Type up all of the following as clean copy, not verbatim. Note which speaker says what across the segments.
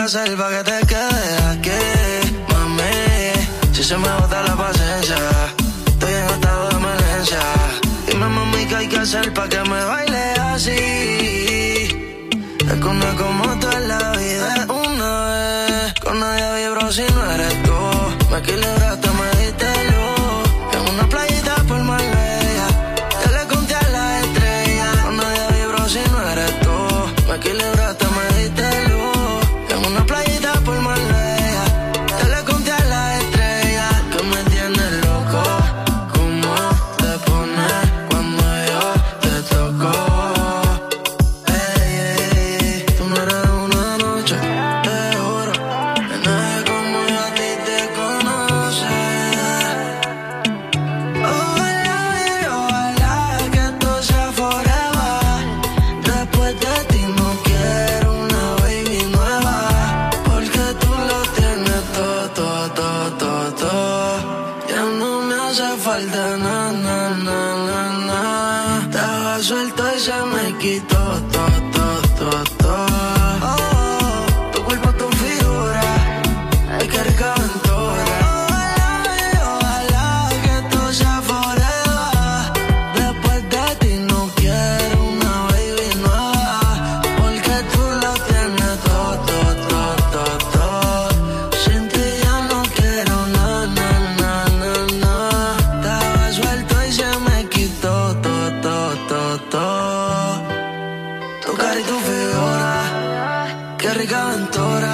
Speaker 1: hacer pa' que te quedes aquí, mami? Si se me bota la paciencia, estoy en estado de emergencia. Dime, mami, ¿qué hay que hacer pa' que me baile así? Es que no es como tú en la vida, es una vez. Con nadie vibro si no eres tú. Me equilibraste, me diste luz. En una playita por Marbella, te le conté a las estrellas. Con nadie vibro si no eres tú. Me equilibraste, me diste luz. En una playita por Marbella, te le conté a las estrellas. Que me tienes loco, cómo te pones cuando yo te toco. Tú no eres una noche, te juro, que nadie como yo a ti te conoce. Ojalá que esto sea forever. Después de ti no quiero una baby nueva, porque tú lo tienes todo. Ya no me hace falta nada. Estaba suelto y se me quitó todo. Tu cuerpo, tu figura, ay, qué rica aventura. Ojalá que esto sea forever. Después de ti no quiero una baby nueva, porque tú lo tienes todo. Sin ti ya no quiero nada. Estaba suelto y se me quitó todo. Tu cara y tu figura, qué rica aventura.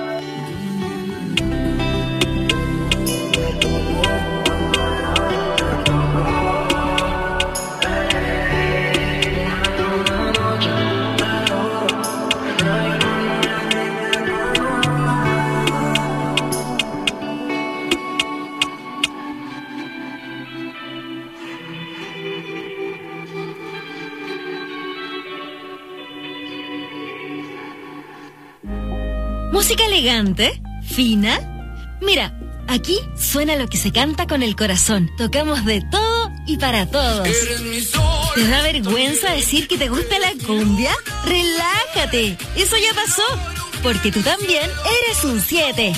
Speaker 2: Música elegante, fina. Mira, aquí suena lo que se canta con el corazón. Tocamos de todo y para todos. ¿Te da vergüenza decir que te gusta la cumbia? Relájate, eso ya pasó, porque tú también eres un 7.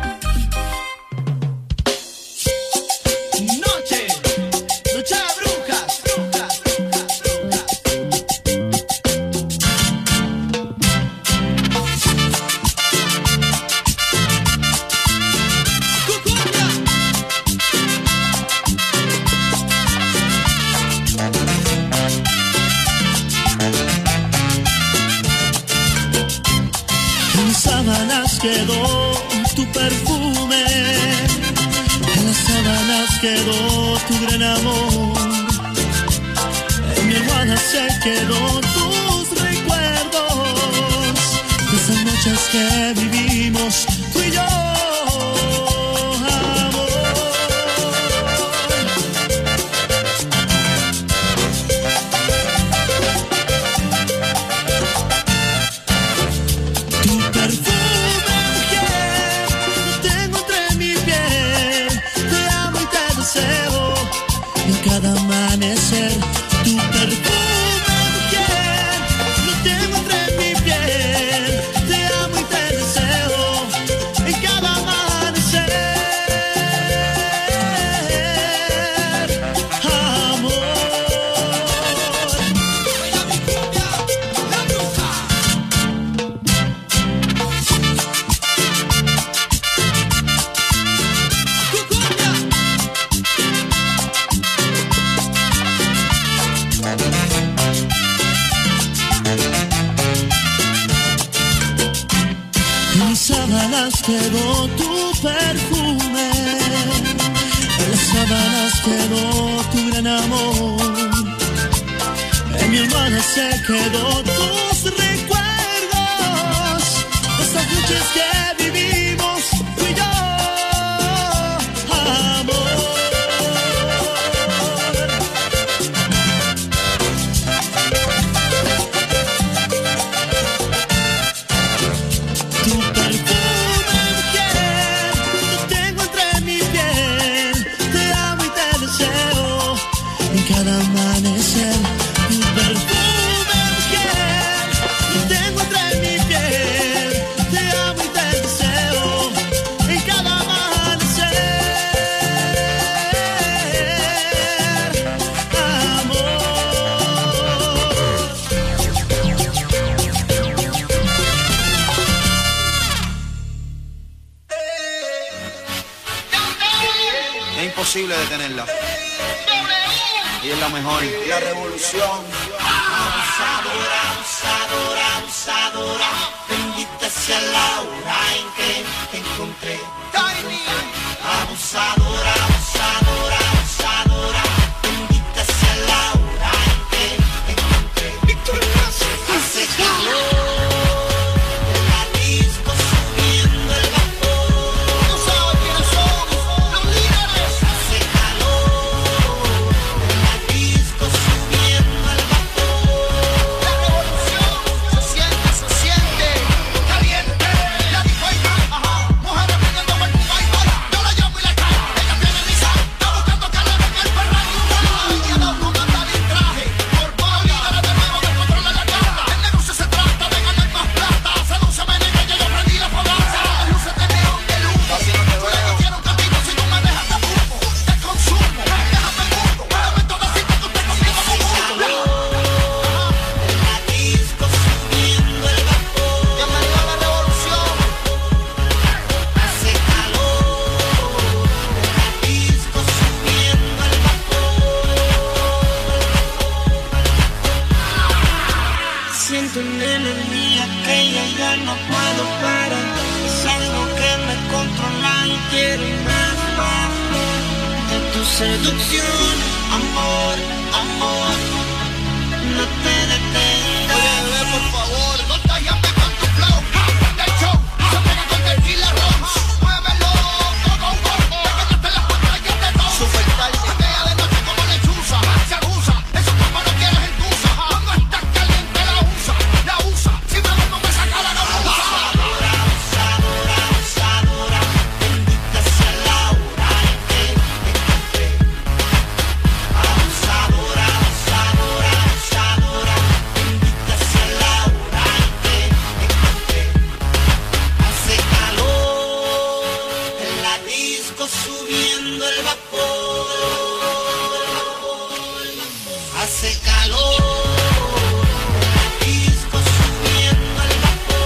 Speaker 3: Noche de brujas.
Speaker 4: En mis sábanas quedó tu perfume, en las sábanas quedó tu gran amor, en mi almohada se quedó tus recuerdos de esas noches que vivimos tú y yo. Cada amanecer, tu perfume, mujer, lo tengo entre mi piel. Te amo y te deseo en cada amanecer. Amor. La bruja. En mis sábanas quedó tu perfume, en las sábanas quedó tu gran amor, en mi almohada se quedó tus recuerdos de esas noches que vivimos tú y yo. Amor. Tu perfume, mujer, lo tengo entre mi piel. Te amo y te deseo en cada amanecer. Tu perfume, mujer, lo tengo entre mi piel. Te amo y te
Speaker 5: imposible detenerla. Y es la mejor.
Speaker 3: La revolución.
Speaker 6: Abusadora, abusadora, abusadora. Bendita sea la hora en que te encontré. Abusadora, abusadora, abusadora. Bendita sea la hora en que te encontré. Hace calor. Seducción, amor, amor, no te detengas.
Speaker 3: Oye, bebé, por favor, no te llames con tu flow. De show, se pega con tequila roja. Muévelo, go, go, go. Pégate las pantallas de todo. Super tarde. Patea de noche como lechuza. Se abusa, eso como no quieres entusa. Cuando estás caliente la usa. Si me no me saca la noche.
Speaker 6: Abusadora, abusadora, abusadora. Bendita sea la hora en que te encontré. Abusadora, abusadora, abusadora. Bendita sea la hora en que te encontré. Hace calor en la disco subiendo el vapor. Hace calor en la disco subiendo el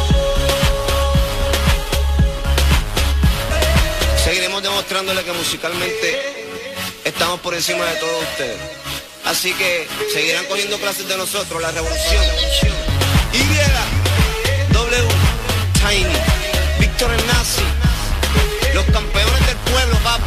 Speaker 6: vapor.
Speaker 5: Seguiremos demostrándole que musicalmente estamos por encima de todos ustedes. Así que seguirán cogiendo clases de nosotros, la revolución. Y, W, Tiny, Víctor el Nazi, los campeones del pueblo, papi.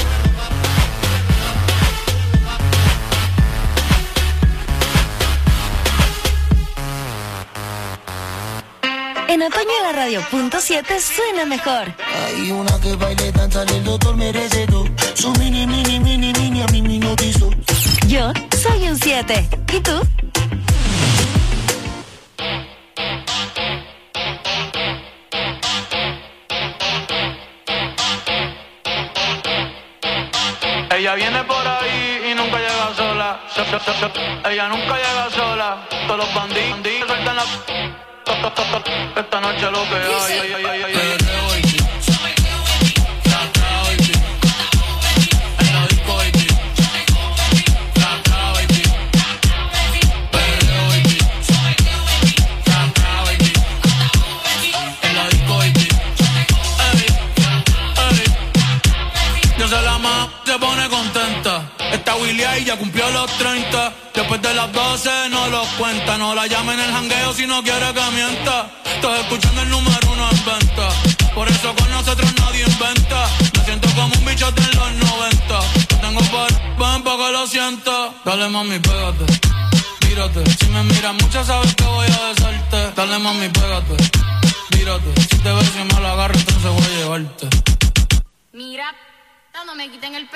Speaker 2: En otoño la radio.7 suena mejor.
Speaker 6: Hay una que baile, danza, el doctor merece todo. Su mini, mini, mini, mini, a mí me hipnotizó.
Speaker 2: Yo soy un 7. ¿Y tú?
Speaker 7: Ella viene por ahí y nunca llega sola. Ella nunca llega sola. Todos los bandidos sueltan la... Esta noche lo que hay. Se pone contenta. Esta Willy ahí ya cumplió los 30. Después de las 12 no los cuenta. No la llame en el jangueo si no quiere que mienta. Estoy escuchando el número 1 en venta. Por eso con nosotros nadie inventa. Me siento como un bichote en los 90. Tengo ven pa' que lo sienta. Dale mami, pégate, mírate. Si me miras mucho sabes que voy a besarte. Dale mami, pégate, mírate. Si te ves y me la agarro entonces voy a llevarte.
Speaker 8: Mira, no me quiten el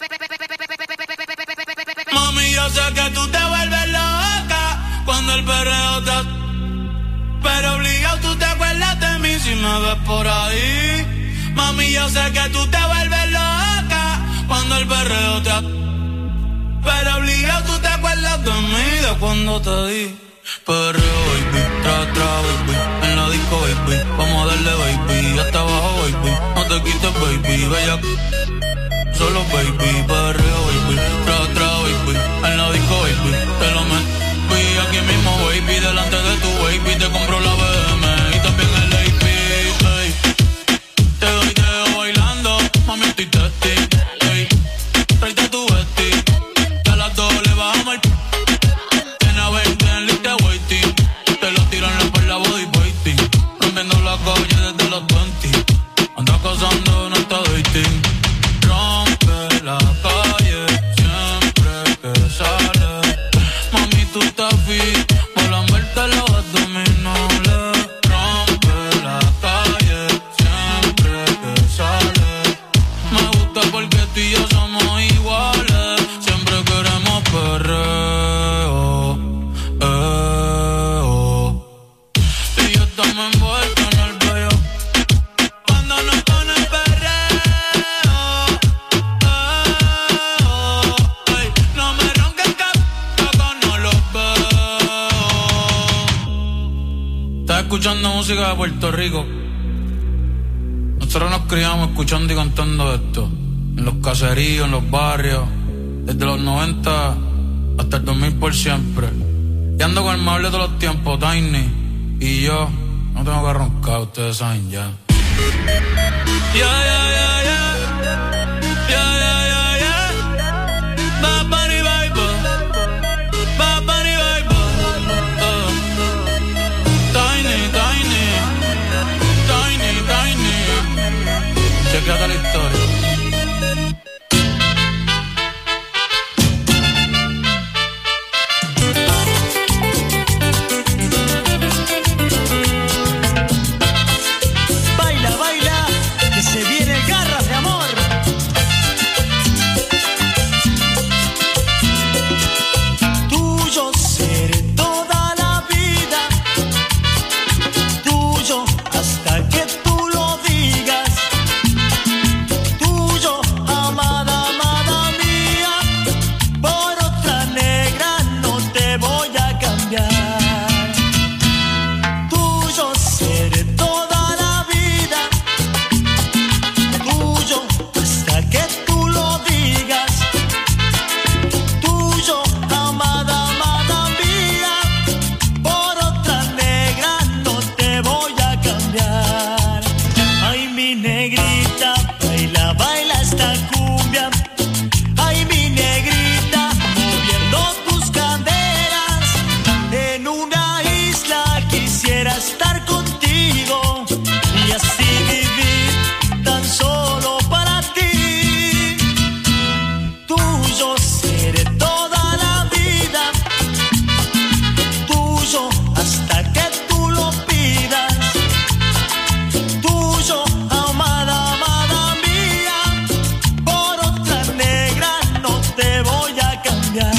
Speaker 7: Mami, yo sé que tú te vuelves loca cuando el perreo te... Pero obligado tú te acuerdas de mí si me ves por ahí. Mami, yo sé que tú te vuelves loca cuando el perreo te... Pero obligado tú te acuerdas de mí de cuando te di. Perreo, baby, tra, baby. En la disco, baby, vamos a darle, baby. Hasta abajo, baby, no te quites, baby. Bella, solo, baby, perreo, baby. Tra, baby. En la disco, baby, te lo meto aquí mismo, baby. Delante de tu baby, te compro la BM y también el AP, ey. Te doy bailando, mami, estoy testy, ey. escuchando música de Puerto Rico. Nosotros nos criamos escuchando y cantando esto. En los caseríos, en los barrios. Desde los 90 hasta el 2000 por siempre. Y ando con el más de todos los tiempos, Tiny. Y yo no tengo que roncar, ustedes saben ya. Chequeate la historia.
Speaker 4: Baila, baila, que se viene garras de amor. Tuyo seré toda la vida, tuyo hasta que tú lo digas. Tuyo, amada, amada mía, por otra negra no te voy a cambiar. Tuyo seré toda la vida, tuyo hasta que tú lo digas. Tuyo, amada, amada mía, por otra negra no te voy a cambiar. Ay, mi negrita, baila, baila esta cumbia. Ay, mi negrita, moviendo tus caderas. En una isla quisiera estar contigo y así vivir tan solo para ti. Tuyo seré toda la vida, tuyo hasta que tú lo pidas. Tuyo, amada, amada mía, por otra negra no te voy a cambiar.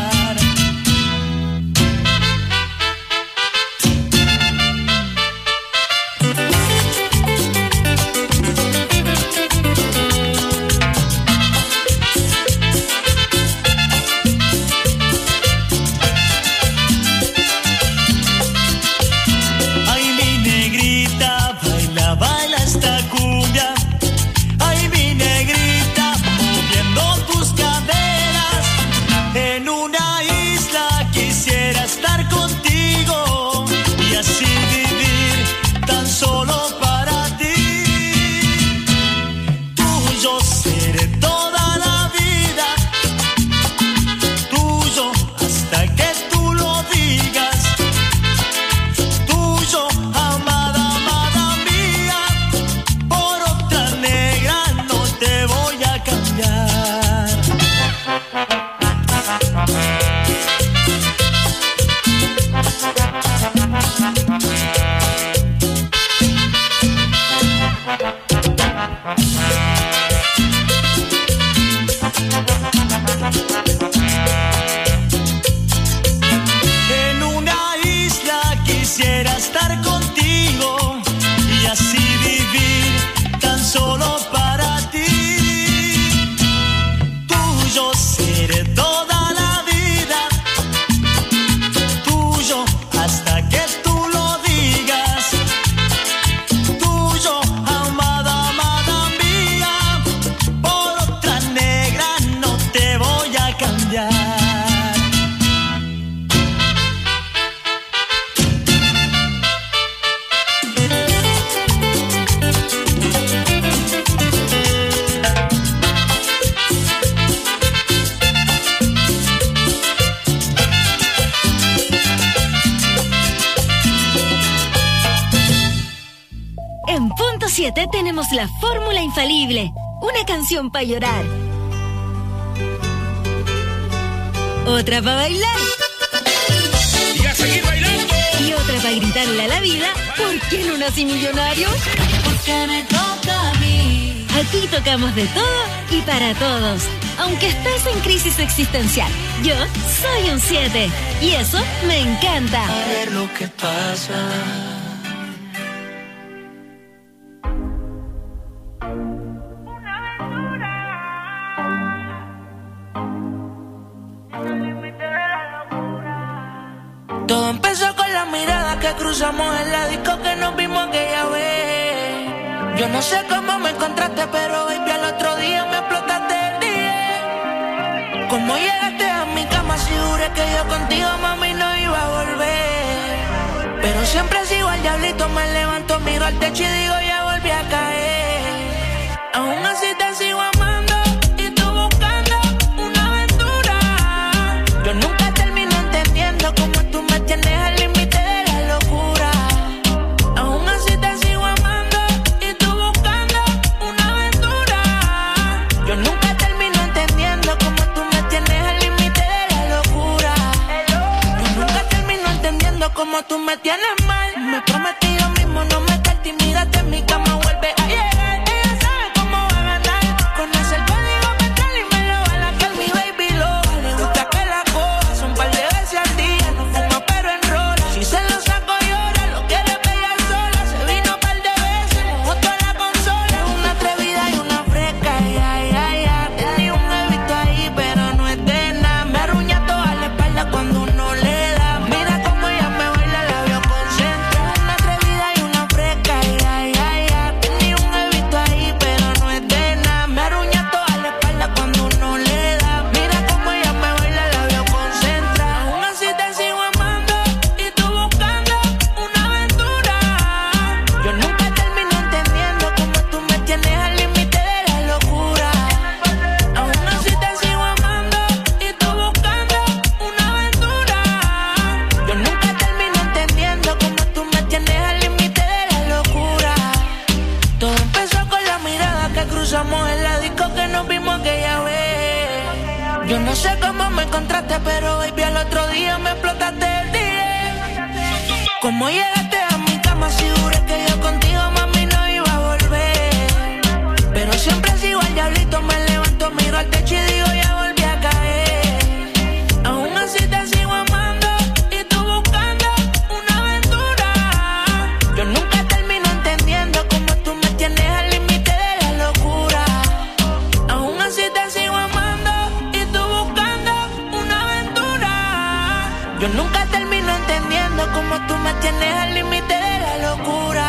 Speaker 4: Ay, mi negrita, baila, baila esta cumbia. Ay, mi negrita, moviendo tus caderas. En una isla quisiera estar contigo y así vivir tan solo para ti. Tuyo seré toda la vida, tuyo hasta que tú lo digas. Tuyo, amada, amada mía, por otra negra no te voy a cambiar. En una isla quisiera estar contigo y así vivir tan solo para ti. Tuyo seré toda la vida, tuyo hasta que tú lo digas. Tuyo, amada, amada mía, por otra negra no te voy a cambiar.
Speaker 2: En Punto 7 tenemos la fórmula infalible. Una canción para llorar. Otra para bailar.
Speaker 3: Y a seguir bailando.
Speaker 2: Y otra para gritarle a la vida. ¿Por qué no nací millonario?
Speaker 8: Porque me toca a mí.
Speaker 2: Aquí tocamos de todo y para todos. Aunque estés en crisis existencial, yo soy un 7. Y eso me encanta.
Speaker 3: A ver lo que pasa. Todo empezó con
Speaker 9: con la mirada que cruzamos en la disco que nos vimos aquella vez. Yo no sé cómo me encontraste, pero baby, al otro día me explotaste el día. ¿Cómo llegaste a mi cama si juré que yo contigo, mami, no iba a volver? Pero siempre sigo al diablito, me levanto, miro al techo y digo, ya volví a caer. Aún así te sigo amando y tú buscando una aventura. Yo nunca termino entendiendo cómo tú me tienes al límite de la locura. Aún así te sigo amando y tú buscando una aventura. Yo nunca termino entendiendo cómo tú me tienes al límite de la locura. Yo nunca termino entendiendo cómo tú me tienes mal. Me prometí yo mismo no meterte, mírate en mi cama, vuelve a llegar. Ella sabe cómo va a ganar. Conoce el código mental y me lo va a lacar. Mi baby loca, le gusta que la coja. Son un par de veces al día, no fuma pero enrola. Si se lo saco llora, lo quiere pegar sola. Se vino un par de veces, mojó toda la consola. Es una atrevida y una fresca, ya. Tenía un evito ahí, pero no es de nada. Me arruña toda la espalda cuando uno le da. Mira cómo ella me baila, la veo concentrada. Una atrevida y una fresca, ya. Tenía un evito ahí, pero no es de nada. Me arruña toda la espalda cuando uno le da. Mira cómo ella me baila, la veo concentrada. Aún así te sigo amando y tú buscando una aventura. Yo nunca termino entendiendo cómo tú me tienes al límite de la locura. Aún así te sigo amando y tú buscando una aventura. Yo nunca termino entendiendo cómo tú me tienes al límite de la locura. Todo empezó con la mirada que cruzamos en la disco que nos vimos aquella vez. Yo no sé cómo me encontraste, pero baby, al otro día me explotaste el día. ¿Cómo llegaste a mi cama si juré que yo contigo, mami, no iba a volver? Pero siempre sigo al diablito, me levanto, miro al techo y digo, ya volví a caer. Aún así te sigo amando y tú buscando una aventura. Yo nunca termino entendiendo cómo tú me tienes al límite de la locura. Aún así te sigo amando y tú buscando una aventura. Yo nunca termino entendiendo cómo tú me tienes al límite de la locura.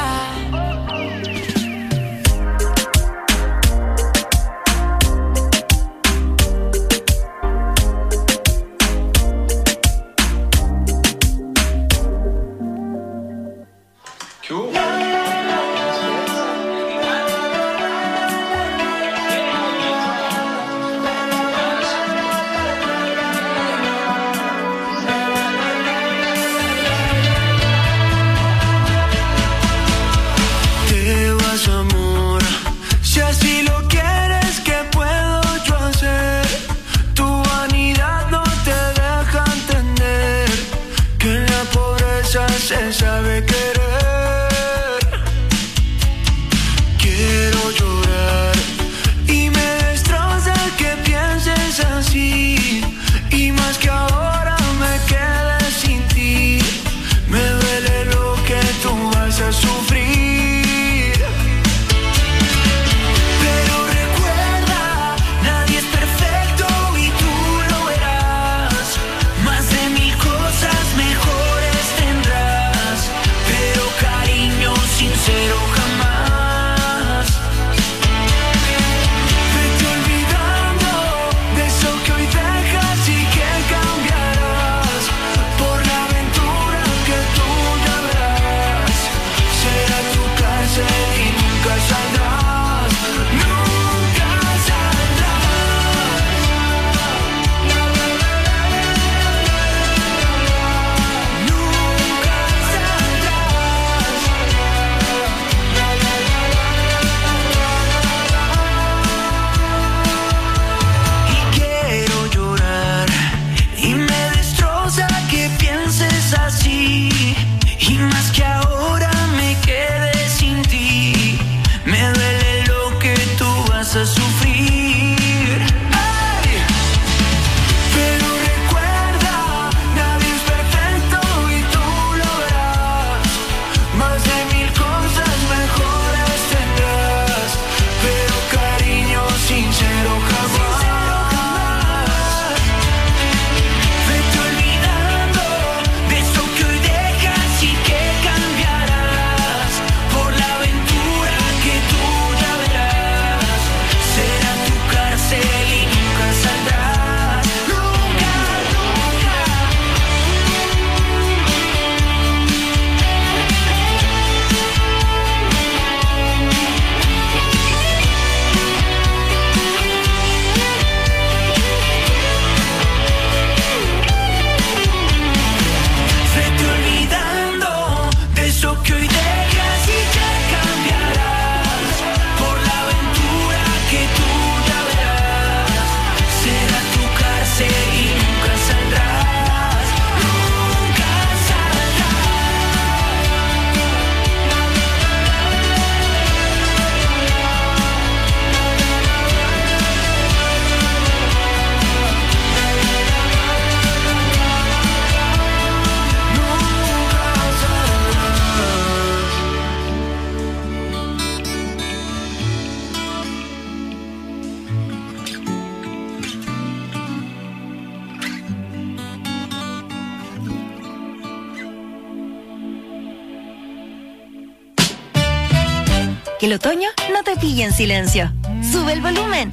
Speaker 2: Que el otoño no te pille en silencio. Sube el volumen.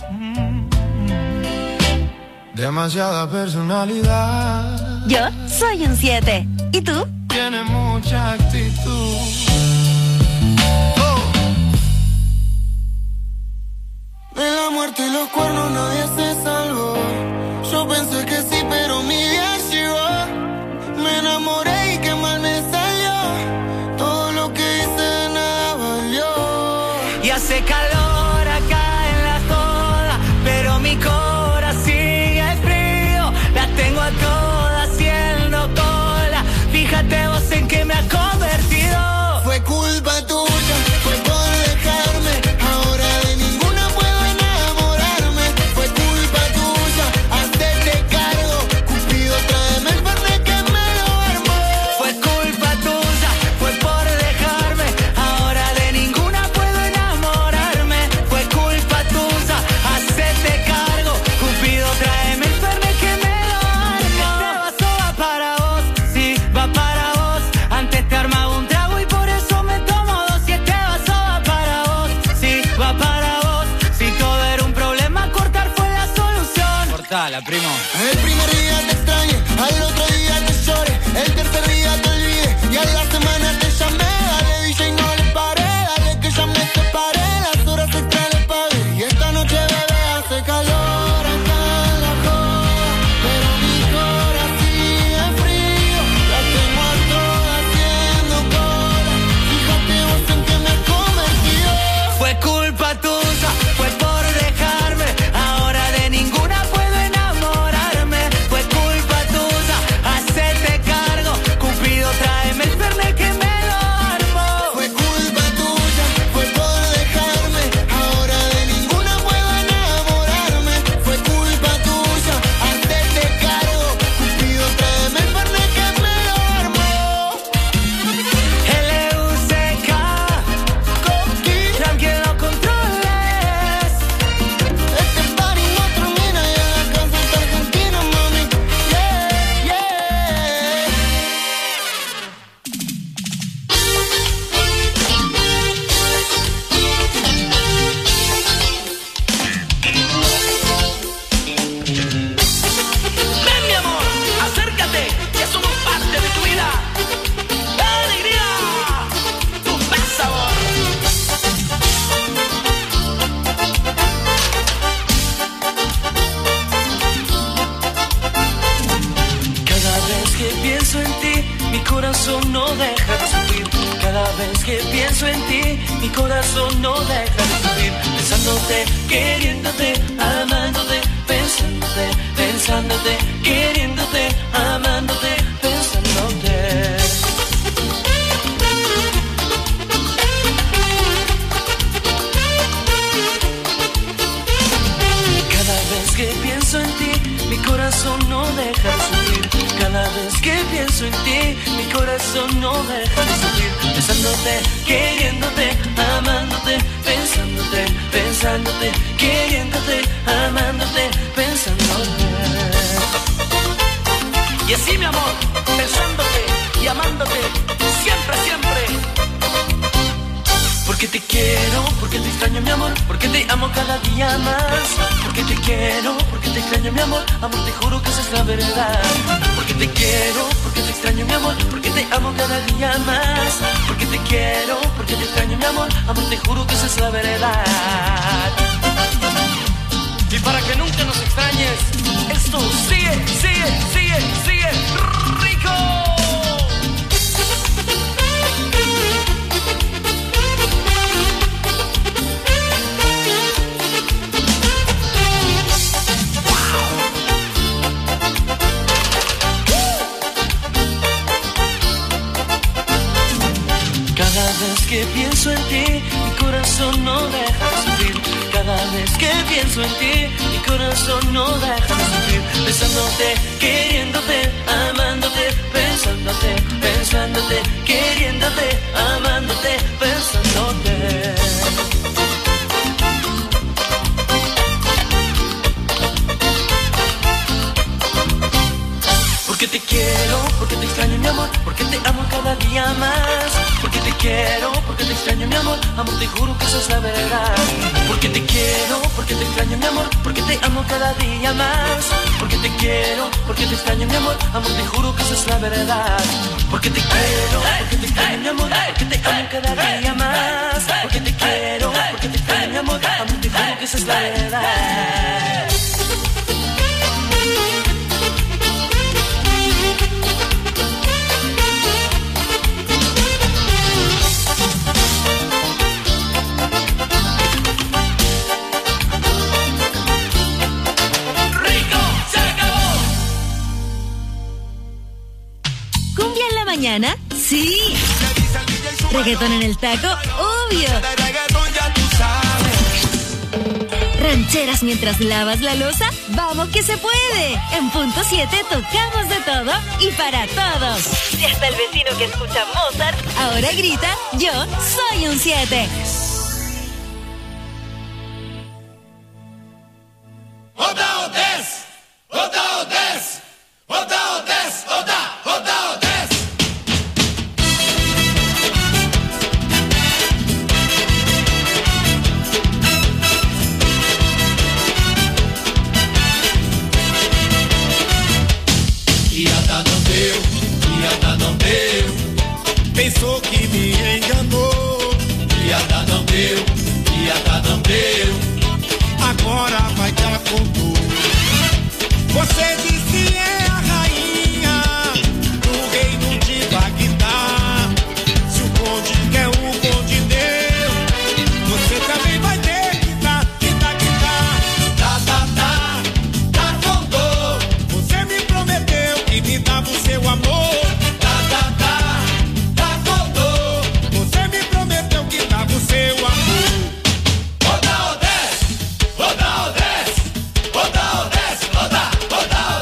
Speaker 10: Demasiada personalidad.
Speaker 2: Yo soy un 7. ¿Y tú?
Speaker 10: Tiene mucha actitud.
Speaker 3: De la muerte y los cuernos nadie se salvó. Yo pensé que sí, pero mi día llegó. Me enamoré y qué mal me salió. Todo lo que hice de nada valió.
Speaker 9: Y hace calor acá en la joda, pero mi corazón sigue frío. Las tengo a todas haciendo cola. Fíjate vos en qué me ha convertido.
Speaker 3: Fue culpa tuya, fue por dejarme. Ahora de ninguna puedo enamorarme. Fue culpa tuya, hacerte cargo. Cupido, tráeme el fernet que me lo armó.
Speaker 9: Fue culpa tuya, fue por dejarme. Ahora de ninguna puedo enamorarme. Fue culpa tuya, hacerte cargo. Cupido, tráeme el fernet que me lo armó. Este vaso va para vos, sí, va para vos. Antes te armaba un trago y por eso me tomo dos. Y este vaso va para vos, sí, va para vos. Si todo era un problema, cortar fue la solución. Cortala, primo.
Speaker 3: El primer día te extrañé, al otro día te lloré. El tercer día te olvidé y a la semana te llamé. Dale DJ, no le paré, dale que ya me separé. Las horas extra le pagué y esta noche bebé hace calor acá en la joda, pero mi corazón sigue frío. Las tengo a todas haciendo cola. Fíjate vos en qué me ha convertido.
Speaker 9: Fue culpa tuya, fue por dejarme. Ahora de ninguna puedo enamorarme. Fue culpa tuya, hacerte cargo. Cupido, tráeme el fernet que me lo armó.
Speaker 3: Fue culpa tuya, fue por dejarme. Ahora de ninguna puedo enamorarme. Fue culpa tuya, hacerte cargo. Cupido, tráeme el fernet que me lo armó.
Speaker 9: L.U.C.K.
Speaker 3: Coqui,
Speaker 9: Tranquilo, no controles.
Speaker 3: este party no termina y en la casa está Argentina, mami. Yeah, yeah.
Speaker 9: Ven, mi amor, acércate, que somos parte de tu vida. ¡Alegría! Tu buen sabor. Cada vez que pienso en ti, mi corazón no deja de sufrir. Cada vez que pienso en ti, mi corazón no deja de sufrir. Pensándote, queriéndote, amándote, pensándote, pensándote, queriéndote, amándote, pensándote. Cada vez que pienso en ti, mi corazón no deja de sufrir. Cada vez que pienso en ti, mi corazón no deja de sufrir. Pensándote, queriéndote, amándote, pensándote, pensándote, queriéndote, amándote, pensándote. Y así, mi amor, pensándote y amándote, siempre, siempre. Porque te quiero, porque te extraño, mi amor, porque te amo cada día más. Porque te quiero, porque te extraño, mi amor, amor, te juro que esa es la verdad. Porque te quiero, porque te extraño, mi amor, porque te amo cada día más. Porque te quiero, porque te extraño, mi amor, amor, te juro que esa es la verdad. Y para que nunca nos extrañes, esto sigue, sigue, sigue, sigue rico. Cada vez que pienso en ti, mi corazón no deja de sufrir. Cada vez que pienso en ti, mi corazón no deja de sufrir. Pensándote, queriéndote, amándote, pensándote, pensándote, queriéndote, amándote, pensándote. Porque te quiero, porque te extraño mi amor, porque te amo cada día más. Porque te quiero, porque te extraño mi amor, amor te juro que eso es la verdad. Porque te quiero, porque te extraño mi amor, porque te amo cada día más. Porque te quiero, porque te extraño mi amor, amor te juro que eso es la verdad. Porque te quiero, porque te extraño mi amor, porque te amo cada día más. Porque te quiero, porque te extraño mi amor, amor te juro que eso es la verdad.
Speaker 2: Mañana, sí. Reggaetón en el taco, obvio. Rancheras mientras lavas la loza, vamos que se puede. En punto 7 tocamos de todo y para todos. Y hasta el vecino que escucha Mozart ahora grita, yo soy un 7.
Speaker 4: Pensou que me enganou, piada não deu, agora vai dar com tudo. Você disse é a rainha do reino de Bagdá. Se o conde quer, o conde deu, você também vai ter que dar, tá com dor. Você me prometeu que me dava o seu amor.
Speaker 3: Roda ou desce, roda ou desce, roda ou desce, roda ou desce.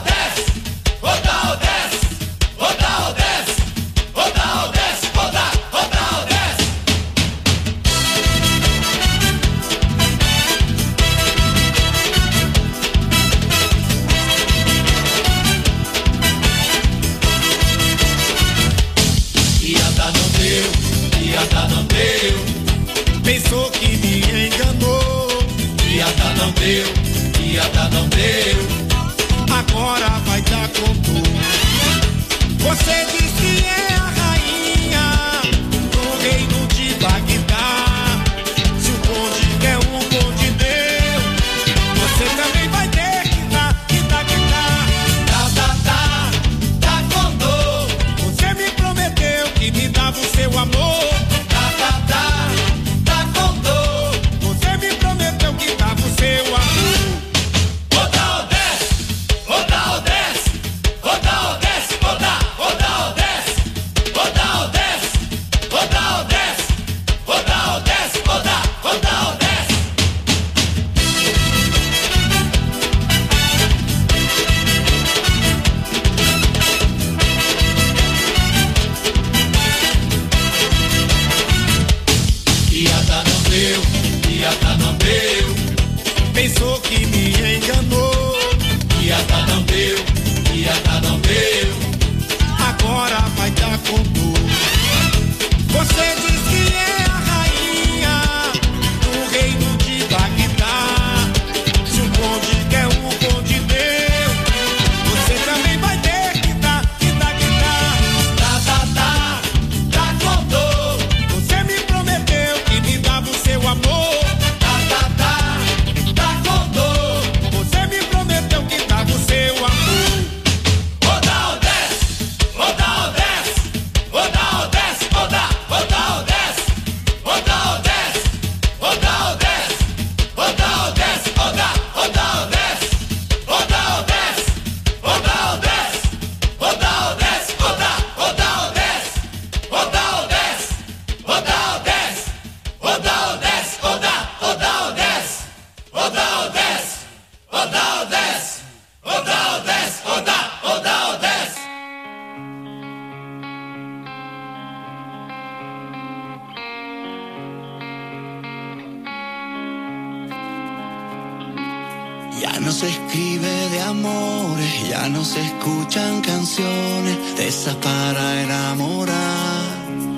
Speaker 1: se escribe de amores, ya no se escuchan canciones de esas para enamorar.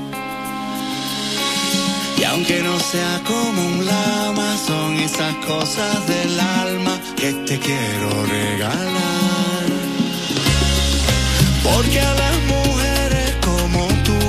Speaker 1: Y aunque no sea como un lama, son esas cosas del alma que te quiero regalar. Porque a las mujeres como tú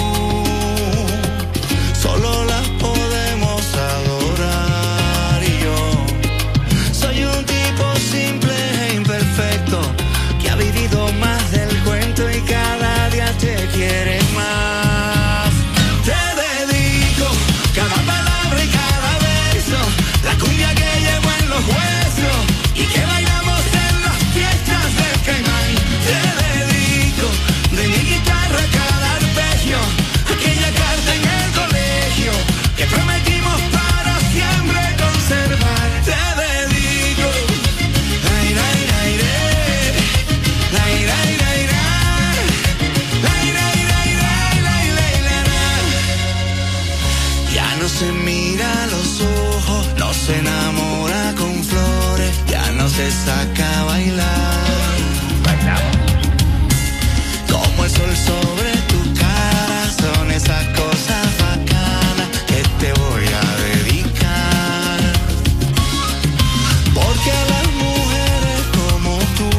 Speaker 1: solo las podemos adorar. Y yo soy un tipo simple e imperfecto que ha vivido más del cuento y cada día te quiere más. Te dedico cada palabra y cada beso, la cumbia que llevo en los huesos y que bailamos en las fiestas del Caimán. Te dedico de mi guitarra cada arpegio, aquella carta en el colegio que prometimos para siempre conservar. Te dedico ay, ay, ay, ay, ay, ay, ay, ay, ay, ay, ay, ay, ay. Ya no se mira a los ojos, no se enamora con flores, ya no se saca a bailar. Bailamos. Como el sol sobre tu cara, son esas cosas bacanas que te voy a dedicar. Porque a las mujeres como tú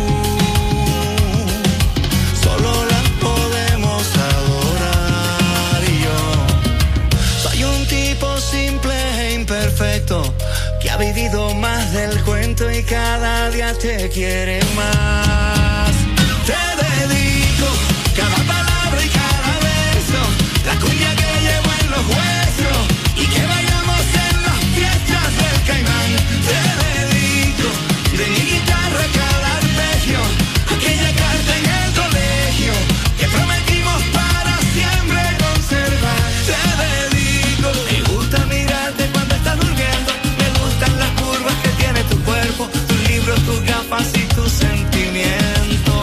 Speaker 1: solo las podemos adorar. Y yo soy un tipo simple e imperfecto que ha vivido más del cuento y cada día te quiere más. Te dedico cada palabra y cada beso, la cumbia que llevo en los huesos y que bailamos en las fiestas del Caimán. Te dedico de mi guitarra cada arpegio, aquella carta en el colegio que prometimos para siempre conservar. Te dedico, me gusta mirarte cuando estás durmiendo, me gustan las curvas que tiene tu cuerpo, tus libros, tus gafas y tus sentimientos.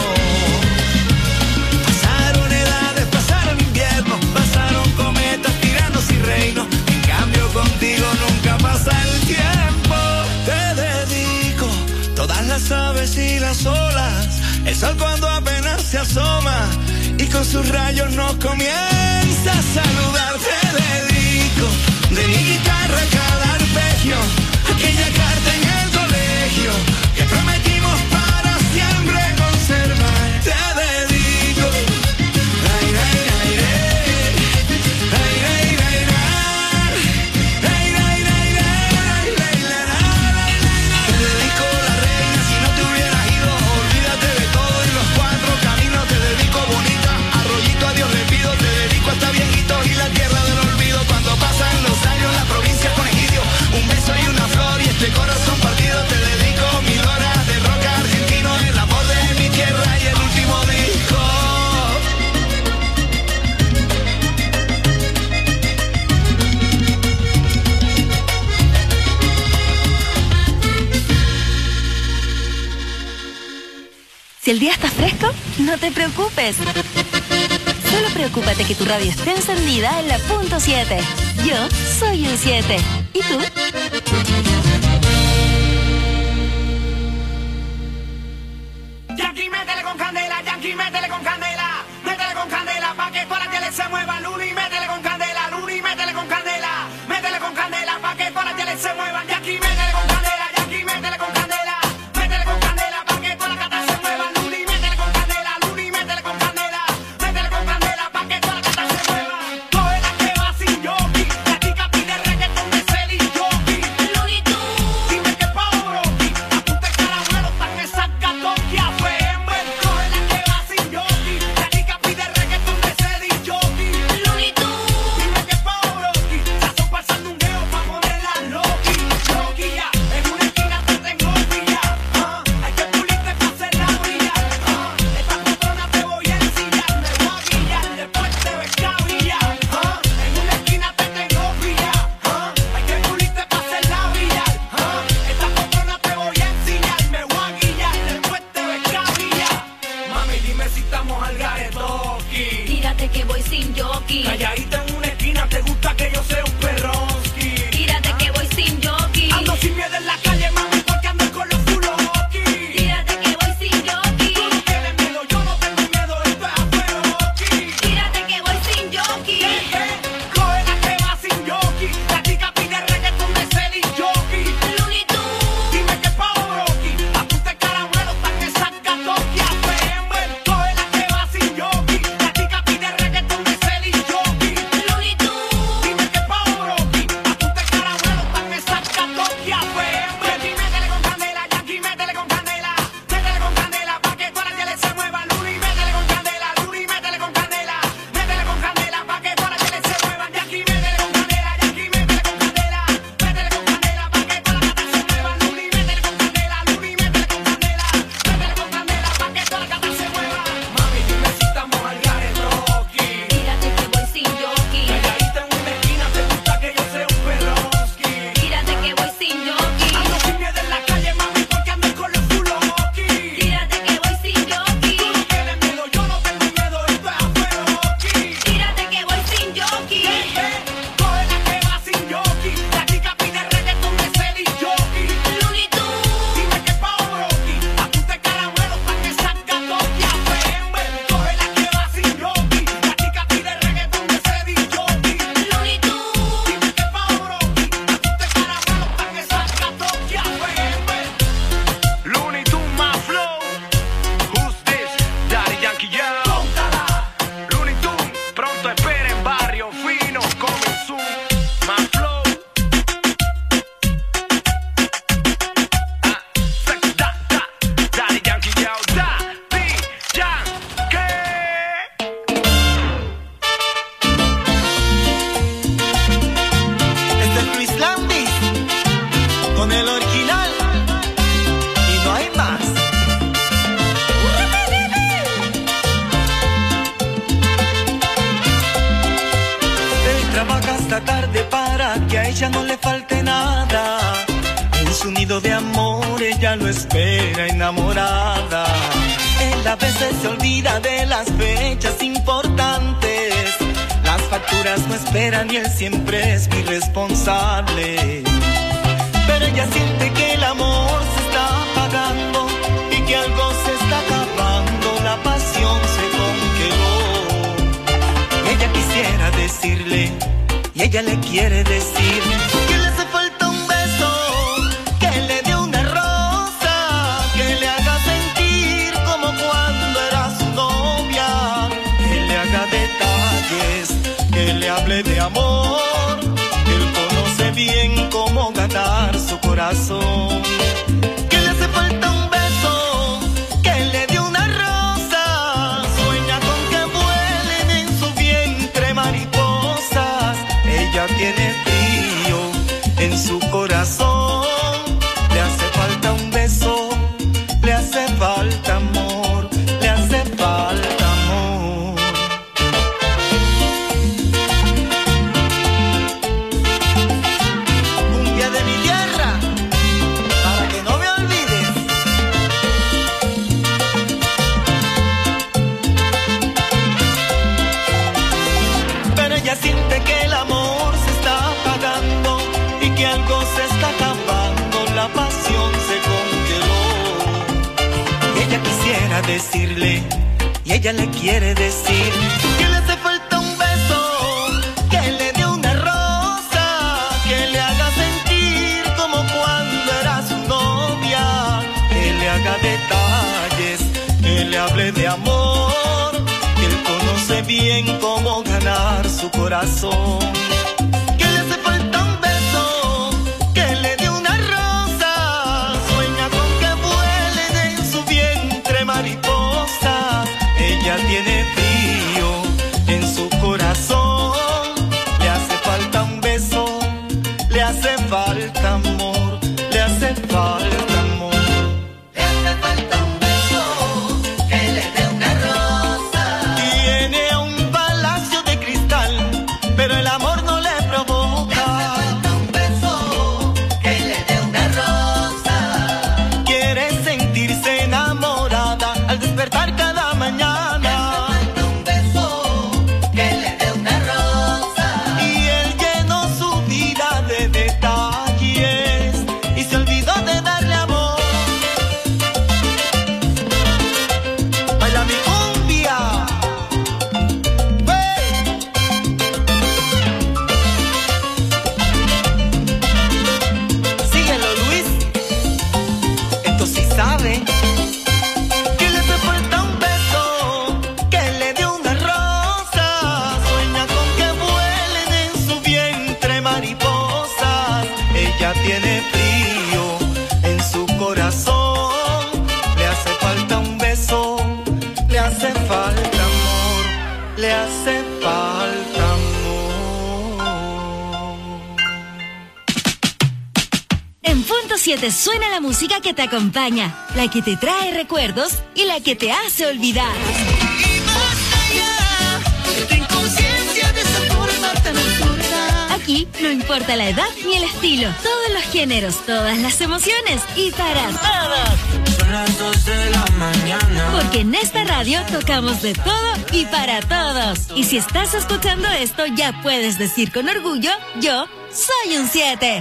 Speaker 1: Pasaron edades, pasaron inviernos, pasaron cometas, tiranos y reinos. En cambio contigo nunca pasa el tiempo. Te dedico todas las aves y las olas, el sol cuando apenas se asoma y con sus rayos nos comienza a saludar. Te dedico de mi guitarra cada arpegio, aquella carta en el colegio que prometimos para siempre conservar. Te dedico ay, ay, ay, ay, ay, ay, ay, ay, ay, ay, ay. Te dedico la reina, si no te hubieras ido, olvídate de todo y los cuatro caminos. Te dedico bonita, arroyito a Dios le pido. Te dedico hasta viejitos y la tierra del olvido. Cuando pasan los años la provincia con egidio, un beso y una flor y este corazón partido. Te dedico 1000 horas de rock argentino, el amor de mi tierra y el último disco.
Speaker 2: Si el día está fresco, no te preocupes. Solo preocúpate que tu radio esté encendida en la punto 7. Yo soy un 7. ¿Y tú?
Speaker 9: Yankee, métele con candela, Yankee, métele con candela, pa' que toda la tele se mueva. Luli, métele con candela, Luli, métele con candela, pa' que toda la tele se mueva. Yankee, métele con candela, Yankee, métele con candela, pa' que toda la cata se mueva. Luli, métele con candela, Luli, métele con candela, pa' que toda la cata se mueva. Coge la que va sin jockey, la chica pide reggaetón de Celi Jockey. Luli, tú, dime que Pablo, apunte caramelo, tan esas gatos que afemen. Coge la que va sin jockey, la chica pide reggaetón de Celi Jockey. Luli, tú, dime que Pablo, ya son pasando un geo pa' ponerla loqui, loqui ya. En una esquina te tengo pilla, hay que pulirte pa' hacerla brillar, esta patrona te voy a ensillar, me voy a guillar, después te ves cabillar, en una esquina te tengo pilla, hay que pulirte pa' hacerla brillar, esta patrona te voy a ensillar, me voy a guillar, después te ves cabillar. Mami, dime si estamos al garetoki.
Speaker 8: Tírate que voy sin jockey.
Speaker 9: Calladita en una esquina, te gusta que yo sea un perronski.
Speaker 8: Tírate que voy sin jockey.
Speaker 9: Ando sin miedo en la calle, mami, porque ando con los culos.
Speaker 4: a ella no le falte nada. En su nido de amor ella lo espera enamorada. Él a veces se olvida de las fechas importantes. Las facturas no esperan y él siempre es mi responsable. Pero ella siente que el amor se está apagando y que algo se está acabando, la pasión se congeló. Ella quisiera decirle y ella le quiere decir que le hace falta un beso, que le dé una rosa, que le haga sentir como cuando era su novia, que le haga detalles, que le hable de amor, que él conoce bien cómo ganar su corazón. Que le hace falta un beso, que le dé una rosa, sueña con que vuelen en su vientre mariposas. Ella tiene frío en su corazón, le hace falta un beso, le hace falta amor, le hace falta amor. Cumbia de mi tierra, para que no me olvides. Pero ella siente que el amor se está apagando y que algo se está acabando, la pasión se congeló. Y ella quisiera decirle y ella le quiere decir que le hace falta un beso, que le dé una rosa, que le haga sentir como cuando era su novia, que le haga detalles, que le hable de amor, que él conoce bien cómo ganar su corazón. Que le hace falta un beso, que le dé una rosa, sueña con que vuelen en su vientre mariposas. Ella tiene frío en su corazón, le hace falta un beso, le hace falta amor, le hace falta amor. Le hace falta un beso, que le dé una rosa. Tiene un palacio de cristal, pero el amor no le provoca. Le hace falta un beso, que le dé una rosa. Quiere sentirse enamorada al despertar cada mañana. Le hace falta un beso, que le dé una rosa. Y él llenó su vida de detalles y se olvidó de darle amor. Baila mi cumbia. ¡Hey! Síguelo, Luis. Esto sí sabe. Que le hace falta un beso, que le dé una rosa, sueña con que vuelen en su vientre mariposas. Ella tiene frío en su corazón, le hace falta un beso, le hace falta amor, le hace falta amor.
Speaker 2: En punto 7 suena la música que te acompaña, la que te trae recuerdos y la que te hace olvidar.
Speaker 3: Y más allá de tu inconsciencia de esa forma tan absurda.
Speaker 2: Aquí no importa la edad ni el estilo, todos los géneros, todas las emociones y para todos.
Speaker 7: Son las 2 de la mañana.
Speaker 2: Porque en esta radio tocamos de todo y para todos. Y si estás escuchando esto, ya puedes decir con orgullo, yo soy un 7.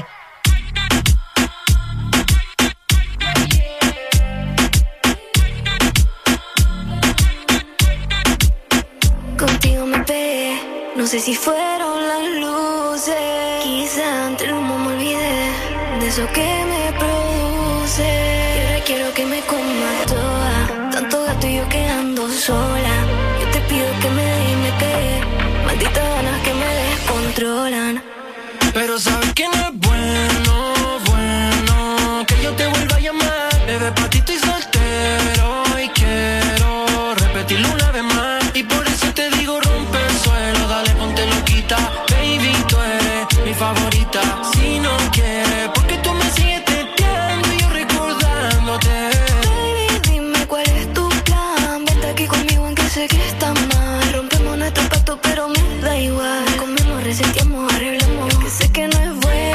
Speaker 11: Contigo me pegué, no sé si fueron las luces. Quizá entre el humo me olvidé de eso que me produce. Y ahora quiero que me comas toda, tanto gato y yo quedando sola. Yo te pido que me des y me pegue, malditas ganas que me descontrolan.
Speaker 7: Pero sabes que no es bueno, bueno que yo te vuelva a llamar. Bebé, pa' ti estoy soltero y quiero repetirlo una vez más. Y por eso te digo rompe el suelo, dale ponte loquita. Baby, tú eres mi favorita. Si no quieres, porque tú me sigues teteando y yo recordándote.
Speaker 11: Baby, dime cuál es tu plan. Vente aquí conmigo aunque sé que está mal. Rompemos nuestro pacto pero me da igual. Comemos, resentimos, arreglamos. Que sé que no es bueno.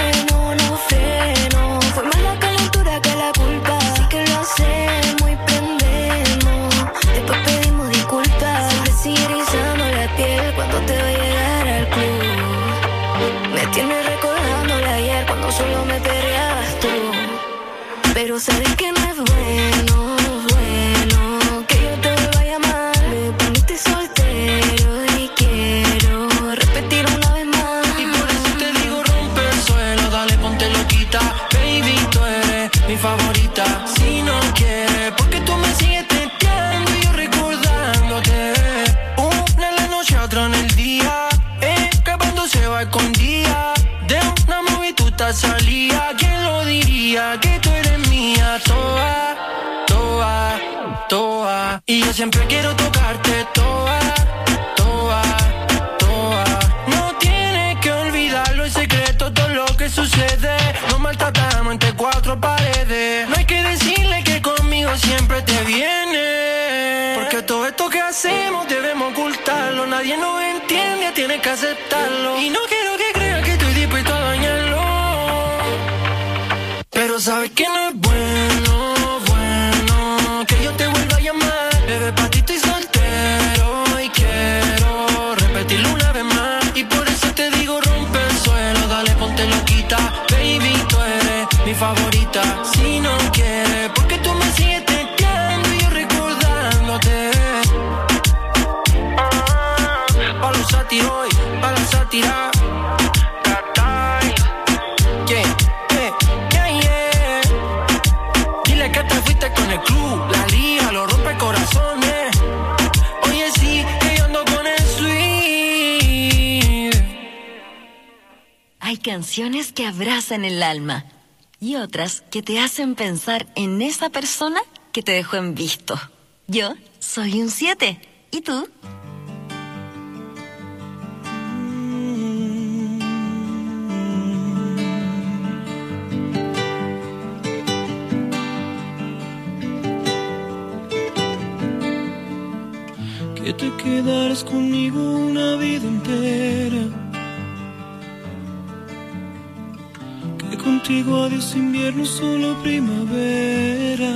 Speaker 11: pero sabes que no es bueno, bueno, que yo te vuelva a llamar. Me poniste soltero y quiero repetir una vez más.
Speaker 9: Y por eso te digo rompe el suelo, dale ponte loquita. Baby, tú eres mi favorita. Si no quieres, porque tú me sigues testeando y yo recordándote. Una en la noche, otra en el día, escapándose va escondida. De una movie tú te salía. ¿Quién lo diría? Que tú eres mía, toa, toa, toa. Y yo siempre quiero tocarte, toa, toa, toa. No tienes que olvidarlo, el secreto, todo lo que sucede. Nos maltratamos entre cuatro paredes. No hay que decirle que conmigo siempre te viene. Porque todo esto que hacemos debemos ocultarlo. Nadie nos entiende, tienes que aceptarlo. Y no quiero que creas que estoy dispuesto a dañarlo. Pero sabes que no es bueno, bueno, que yo te vuelva a llamar. Bebé, pa' ti estoy soltero y quiero repetirlo una vez más. Y por eso te digo rompe el suelo, dale ponte loquita. Baby, tú eres mi favorita. Si no quieres, porque tú me sigues testeando y yo recordándote. Pa' los sátiros hoy, pa' la sátira. Dile que te fuiste con el club, la liga, lo rompe corazones. Oye, sí, que yo ando con el sweet.
Speaker 2: Hay canciones que abrazan el alma y otras que te hacen pensar en esa persona que te dejó en visto. Yo soy un 7. ¿Y tú?
Speaker 4: Que te quedaras conmigo una vida entera. Que contigo adiós invierno, solo primavera.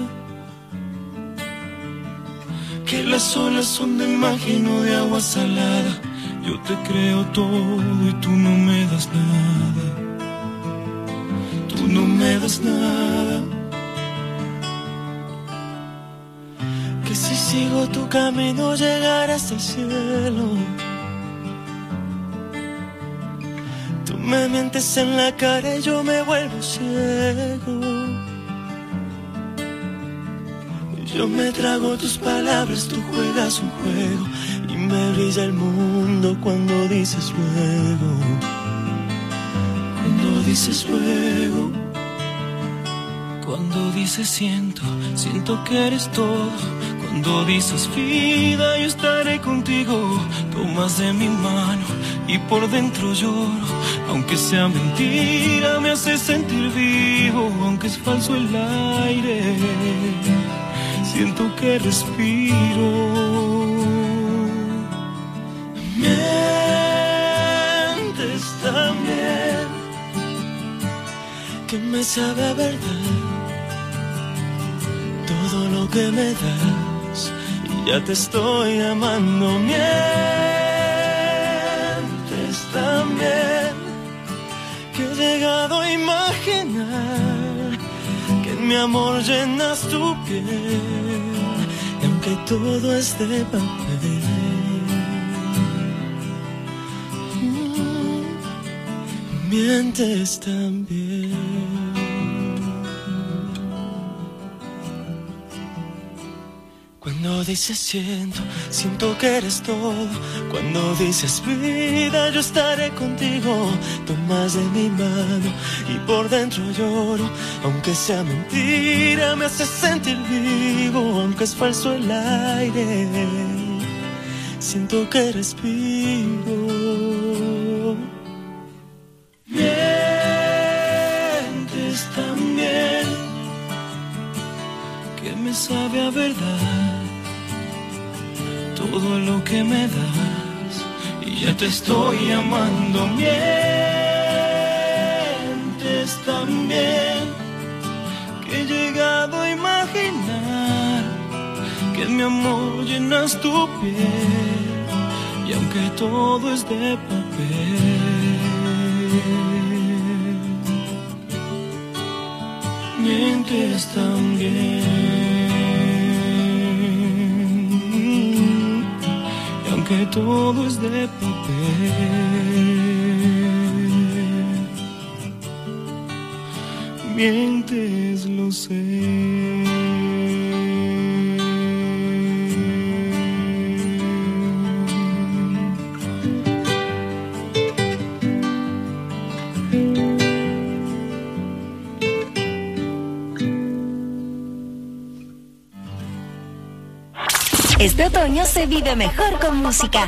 Speaker 4: Que las olas son de magia y no de agua salada. Yo te creo todo y tú no me das nada. Tú no me das nada. Que si sigo tu camino llegaré hasta el cielo. Tú me mientes en la cara y yo me vuelvo ciego. Yo me trago tus palabras, tú juegas un juego y me brilla el mundo cuando dices luego. Cuando dices luego. Cuando dices siento, siento que eres todo. Cuando dices vida, yo estaré contigo. Tomas de mi mano y por dentro lloro. Aunque sea mentira, me hace sentir vivo. Aunque es falso el aire, siento que respiro. Mientes también, que me sabe a verdad todo lo que me das. Ya te estoy amando. Mientes también, que he llegado a imaginar que en mi amor llenas tu piel. Y aunque todo es de papel, mientes también. Cuando dices siento, siento que eres todo. Cuando dices vida, yo estaré contigo. Tomas de mi mano y por dentro lloro. Aunque sea mentira, me hace sentir vivo. Aunque es falso el aire, siento que respiro. Mientes también, que me sabe a verdad todo lo que me das, y ya te estoy amando. Mientes también, que he llegado a imaginar que en mi amor llenas tu piel, y aunque todo es de papel, mientes también. Y aunque todo es de papel, mientes, lo sé.
Speaker 2: Este otoño se vive mejor con música.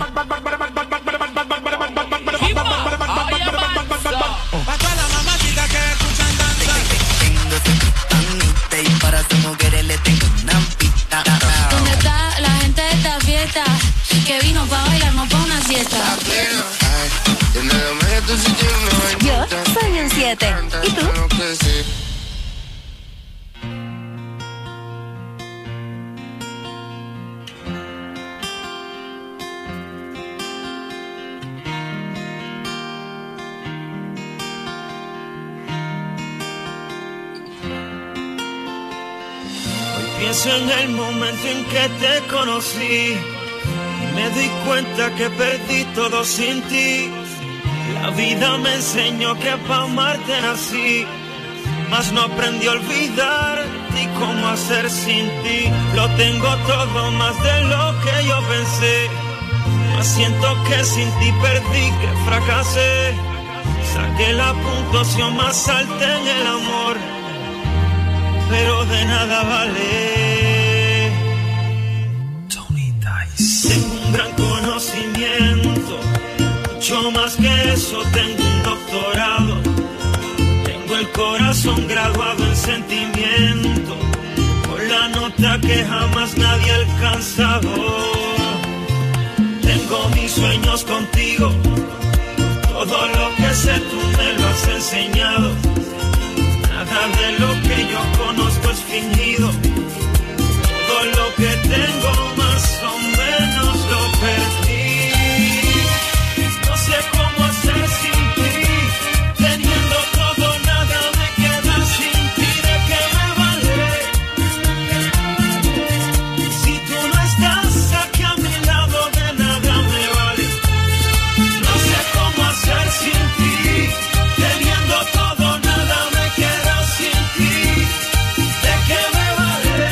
Speaker 12: ¿Dónde está la gente de esta fiesta? Que vino pa' bailar, no pa' una siesta.
Speaker 2: Yo soy un 7. ¿Y tú?
Speaker 4: Pienso en el momento en que te conocí y me di cuenta que perdí todo sin ti. La vida me enseñó que pa' amarte nací, mas no aprendí a olvidar ni cómo hacer sin ti. Lo tengo todo más de lo que yo pensé, mas siento que sin ti perdí, que fracasé. Saqué la puntuación más alta en el amor, pero de nada vale. Tony Dice. Tengo un gran conocimiento, mucho más que eso, tengo un doctorado. Tengo el corazón graduado en sentimiento, con la nota que jamás nadie ha alcanzado. Tengo mis sueños contigo, todo lo que sé tú me lo has enseñado. Nada de lo que yo conozco es fingido. Todo lo que tengo más o menos lo perdí. No sé cómo hacer sin ti. Teniendo todo, nada me queda sin ti. ¿De qué me vale? Si tú no estás aquí a mi lado, de nada me vale. No sé cómo hacer sin ti. Teniendo todo, nada me queda sin ti. ¿De qué me vale?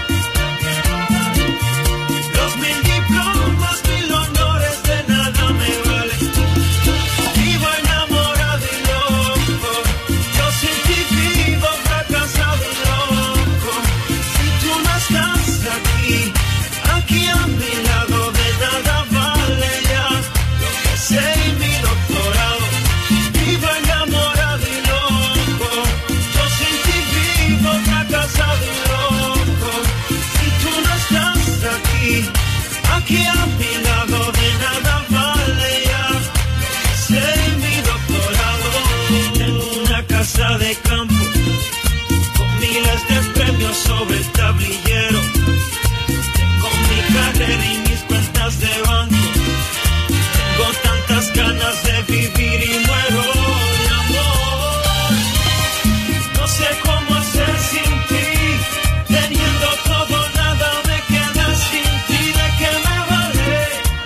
Speaker 4: Los 1000 diplomas, 1000 honores, de nada me vale. Vivo enamorado y loco, yo sin ti vivo fracasado y loco. Si tú no estás aquí, aquí a mi lado, de nada vale ya lo que sé y mi doctorado. Vivo enamorado y loco, yo sin ti vivo fracasado y loco. Si tú no estás aquí, aquí a mi lado, de nada vale ya lo que sé y mi doctorado. Tengo una casa de campo con miles de premios sobre el tablillero. Tengo mi carrera y mis cuentas de banco. Tengo tantas ganas de vivir y muero de amor. No sé cómo hacer sin ti. Teniendo todo, nada me queda sin ti. ¿De qué me vale?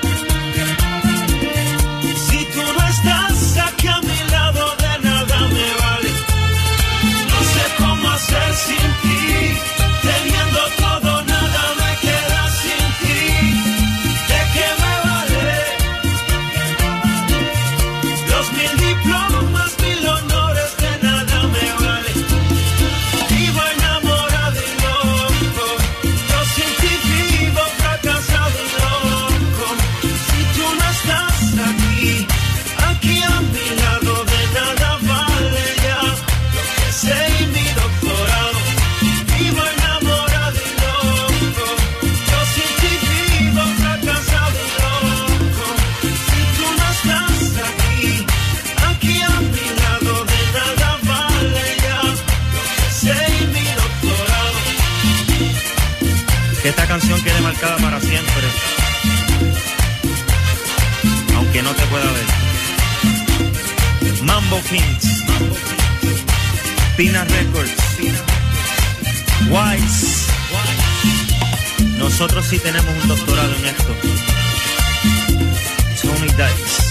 Speaker 4: Si tú no estás aquí a mi lado, de nada me vale. No sé cómo hacer sin ti. Teniendo todo, nada me queda sin ti. ¿De qué me vale? Los 1000 diplomas, 1000 honores, de nada me vale. Vivo enamorado y loco, yo sin ti vivo fracasado y loco. Si tú no estás aquí, aquí a mi lado, de nada vale ya lo que sé y mi doctorado. Vivo enamorado y loco, yo sin ti vivo fracasado y loco. Si tú no estás aquí, aquí a mi lado, de nada vale ya lo que sé y mi doctorado.
Speaker 13: Que esta canción quede marcada para siempre, aunque no te pueda ver. Mambo Kings, Pina Records, Wise. Nosotros sí tenemos un doctorado en esto. Tony Dice.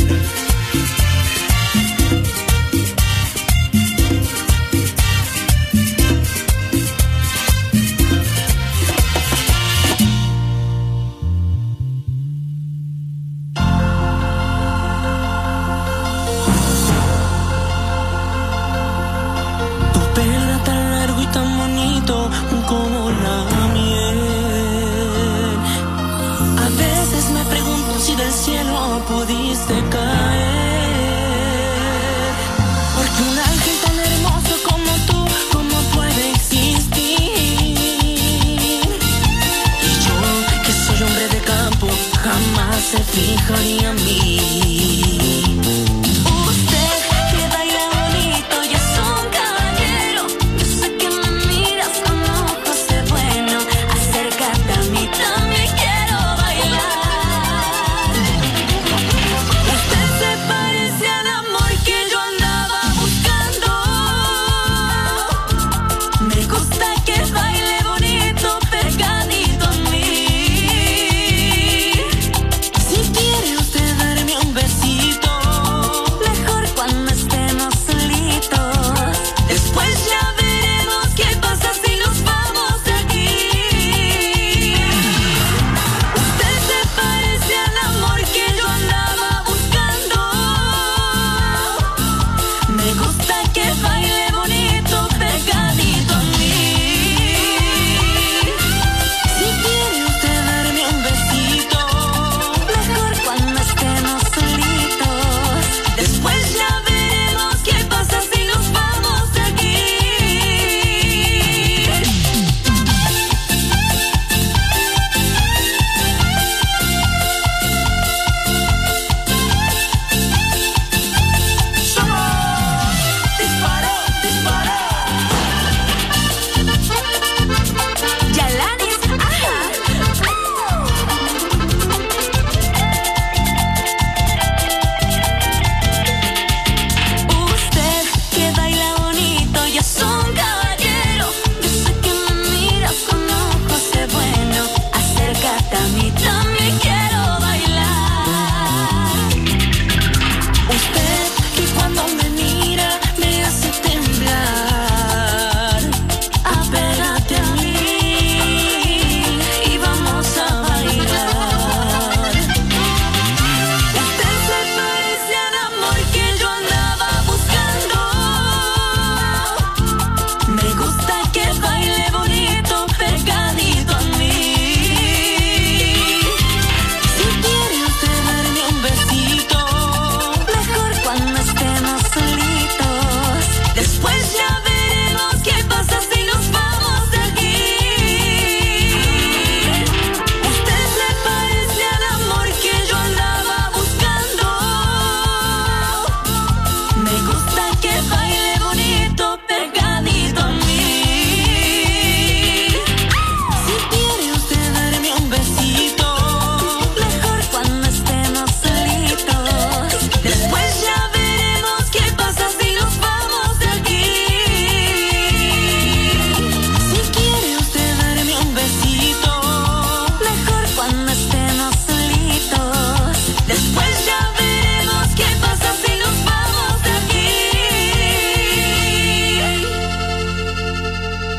Speaker 6: Como la miel. A veces me pregunto si del cielo pudiste caer. Porque un ángel tan hermoso como tú, ¿cómo puede existir? Y yo, que soy hombre de campo, jamás se fijaría en mí.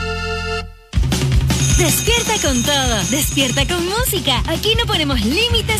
Speaker 2: Despierta con todo, despierta con música. Aquí no ponemos límites